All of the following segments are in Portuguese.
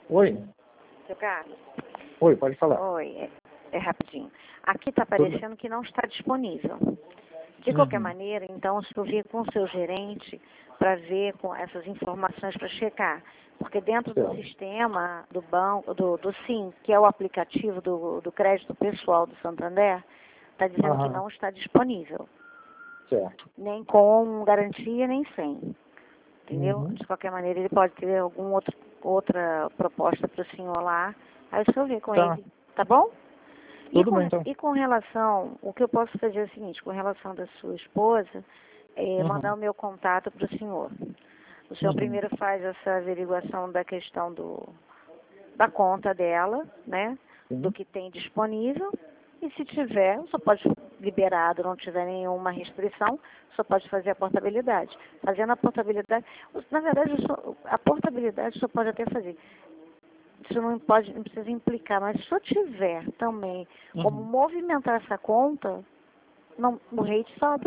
Oi. Seu Carlos? Oi, pode falar. Oi, é rapidinho. Aqui está aparecendo que não está disponível. De qualquer maneira, então, o senhor vir com o seu gerente para ver com essas informações para checar. Porque dentro do sistema do banco, do SIM, que é o aplicativo do crédito pessoal do Santander, está dizendo que não está disponível. Certo. Nem com garantia, nem sem. Entendeu? De qualquer maneira, ele pode ter outra proposta para o senhor lá. Aí o senhor vê com ele. Tá bom? Tudo bem, então. E com relação, o que eu posso fazer é o seguinte, com relação da sua esposa, mandar o meu contato para o senhor. O senhor primeiro faz essa averiguação da questão da conta dela, né? Do que tem disponível. E se tiver, só pode liberado, não tiver nenhuma restrição, só pode fazer a portabilidade. Fazendo a portabilidade, na verdade, a portabilidade só pode até fazer. Isso não precisa implicar, mas se eu tiver também como movimentar essa conta, o rate sobe.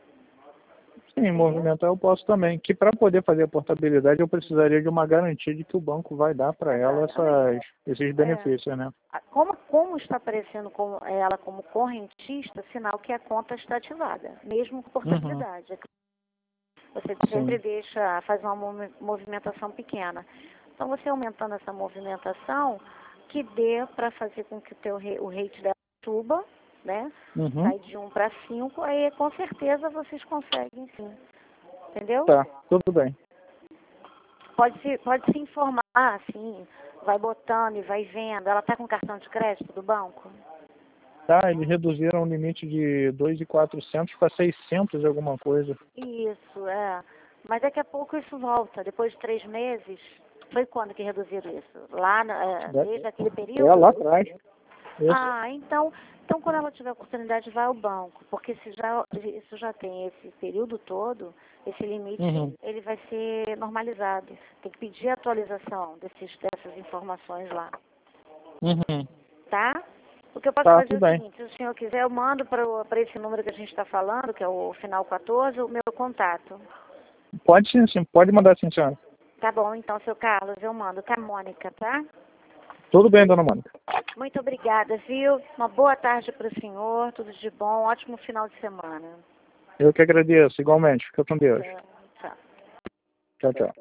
Sim, movimentar eu posso também. Que para poder fazer a portabilidade eu precisaria de uma garantia de que o banco vai dar para ela esses benefícios, né? Como está aparecendo ela como correntista, sinal que a conta está ativada, mesmo com portabilidade. Você sempre faz uma movimentação pequena. Então, você aumentando essa movimentação, que dê para fazer com que o rate dela suba, né? Sai de 1 para 5, aí com certeza vocês conseguem sim. Entendeu? Tá, tudo bem. Pode se informar, assim, vai botando e vai vendo. Ela está com cartão de crédito do banco? Tá, eles reduziram o limite de 2.400 para 600 alguma coisa. Isso, Mas daqui a pouco isso volta, depois de 3 meses. Foi quando que reduziram isso? Desde aquele período? Lá atrás. Então quando ela tiver oportunidade, vai ao banco. Porque se isso já tem esse período todo, esse limite, ele vai ser normalizado. Tem que pedir a atualização dessas informações lá. Tá? O que eu posso fazer é o seguinte, se o senhor quiser, eu mando para esse número que a gente está falando, que é o final 14, o meu contato. Pode sim, pode mandar sim, senhora. Tá bom, então, seu Carlos, eu mando. Tá, Mônica, tá? Tudo bem, dona Mônica. Muito obrigada, viu? Uma boa tarde para o senhor, tudo de bom, ótimo final de semana. Eu que agradeço, igualmente. Fica com Deus. Tchau. Tchau, tchau.